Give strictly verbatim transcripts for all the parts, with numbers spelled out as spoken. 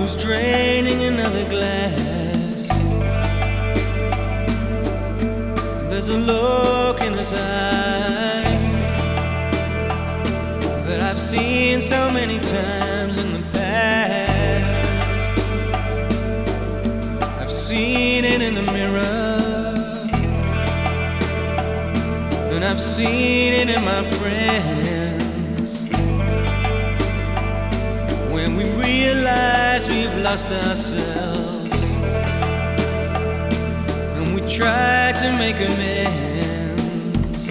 who's draining another glass. There's a look in his eye that I've seen so many times in the past. I've seen it in the mirror, and I've seen it in my friends. When we realize we've lost ourselves, and we try to make amends,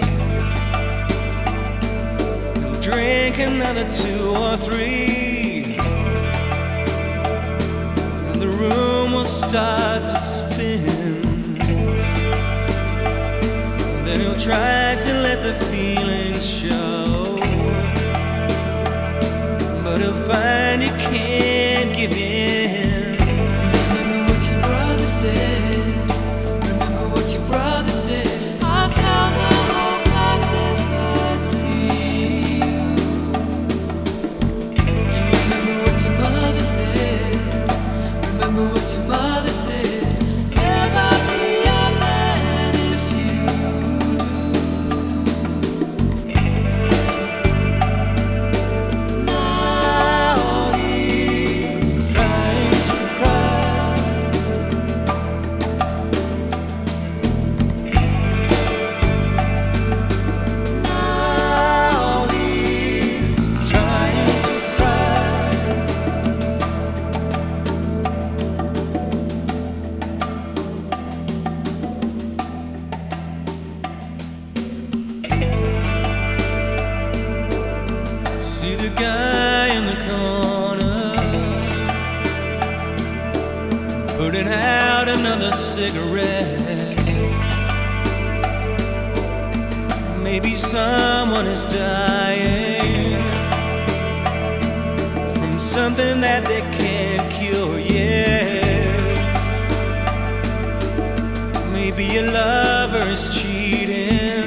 and drink another two or three, and the room will start to spin. Then he'll try to let the feelings show, but he'll find he can't give in. Remember what your brother said. Remember what your brother said. I'll tell the whole class if I see you. Remember what your mother said. Remember what your mother said. Never be a man if you See the guy in the corner putting out another cigarette. Maybe someone is dying from something that they can't cure yet. Maybe a lover is cheating.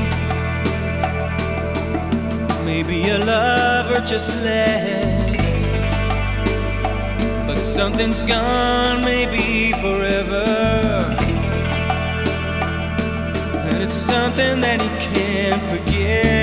Maybe a lover just left, but something's gone, maybe forever, and it's something that he can't forget.